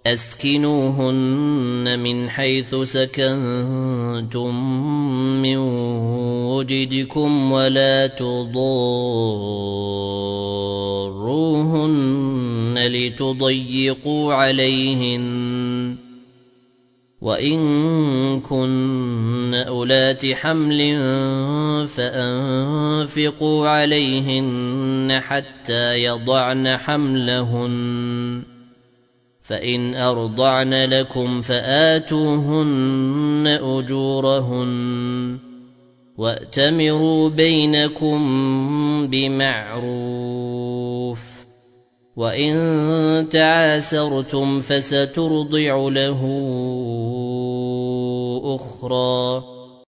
أسكنوهن من حيث سكنتم من وجدكم ولا تضاروهن لتضيقوا عليهن وإن كن أولات حمل فأنفقوا عليهن حتى يضعن حملهن فإن أرضعن لكم فآتوهن أجورهن وأتمروا بينكم بمعروف وإن تعاسرتم فسترضع له أخرى